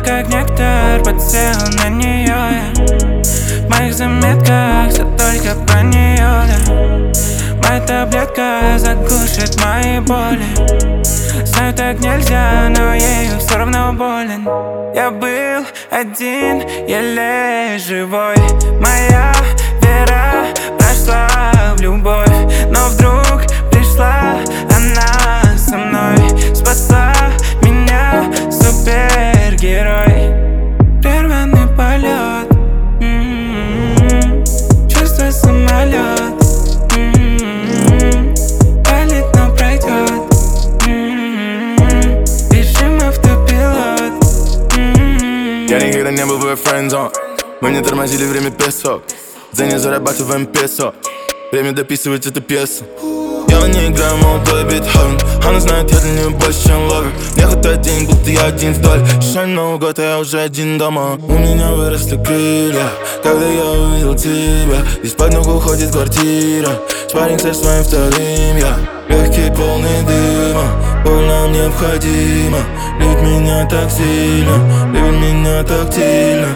как нектар, подсел на нее я. В моих заметках все только про нее, да. Моя таблетка заглушит мои боли. Знаю, так нельзя, но ею все равно болен. Я был один, еле живой. Моя вера прошла в любовь, но вдруг пришла она со мной. Спасла меня супергерой. Прерванный полет, чувство самолет. Палит, но пройдет. Режим автопилот. Я никогда не был в ее френдзон. Мы не тормозили время песок. За ней зарабатываем песо. Время дописывать эту пьесу. Я в ней играю молодой Бетховен. Она знает, я для нее больше, чем ловер. Мне хватает денег, будто я один вдоль. Шань Новый год, а я уже один дома. У меня выросли крылья, когда я увидел тебя. Из-под ног уходит квартира. Спарринг со своим вторым я. Легкий, полный дыма. Боль нам необходима. Любит меня так сильно, любит меня так сильно.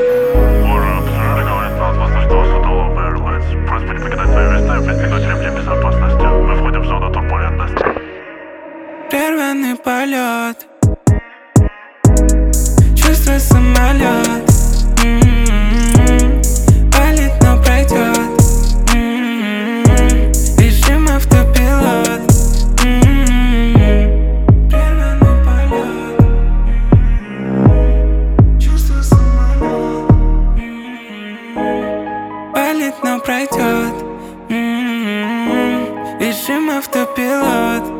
Прерванный полет, чувство самолет. Палит, но пройдет. Режим автопилот. Прерванный полет, чувство самолет. Палит, но пройдет. Режим автопилот.